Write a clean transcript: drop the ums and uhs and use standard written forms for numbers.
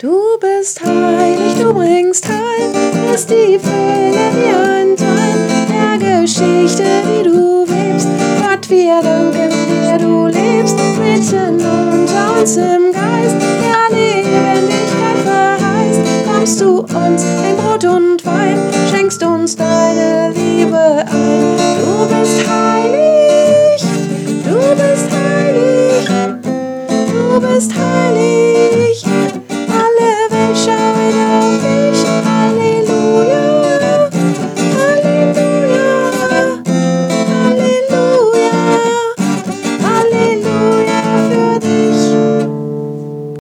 Du bist heilig, du bringst Heil, bist die Fülle wie ein Teil der Geschichte, die du webst. Gott, wir danken dir, du lebst mitten unter uns im